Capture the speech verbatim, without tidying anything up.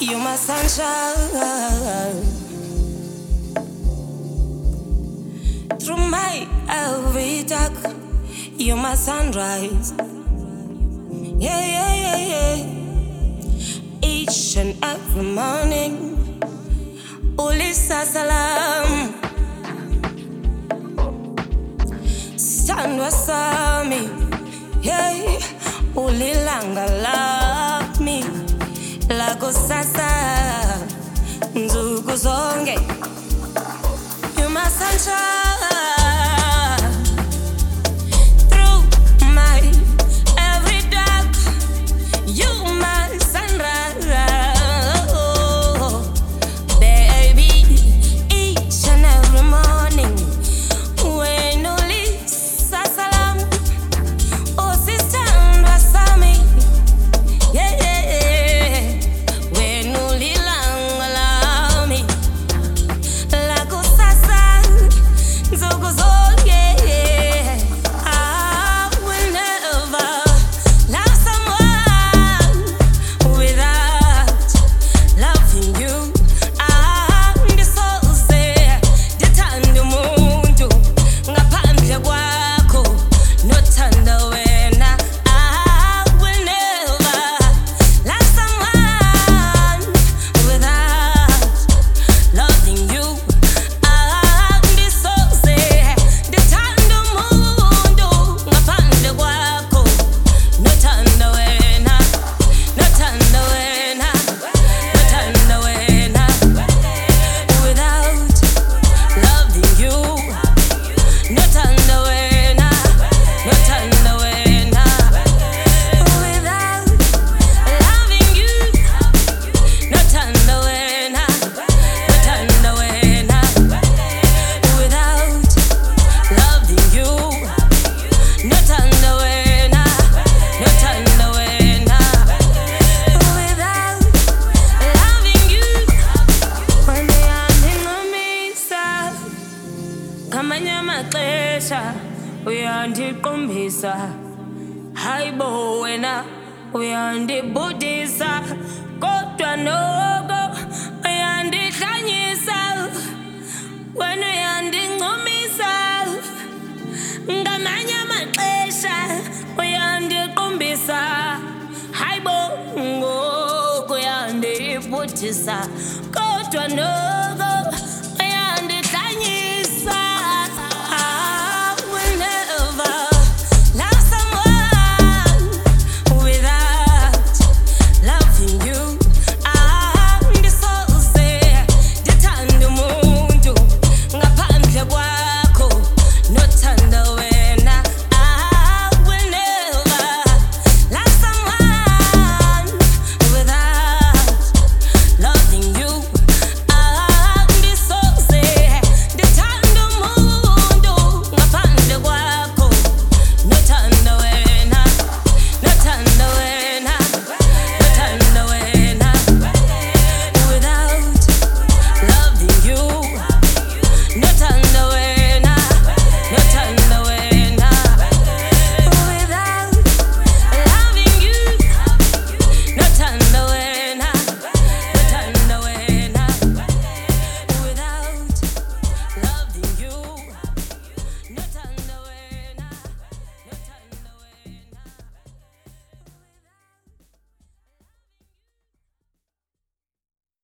You my sunshine through my every dark. You my sunrise. Yeah, yeah, yeah, yeah. Each and every morning. Ulisa salam. Stand wasami. Yeah. Ulilanga love me. Lago sasa. Nzugu zonge. You my sunshine. Uyandiqombisa hayibo wena uyandibudisa kodwa noko uyandihlanyisa wena uyandingcumisa ngamanye amaxesha uyandiqombisa hayibo ngoko uyandibudisa kodwa noko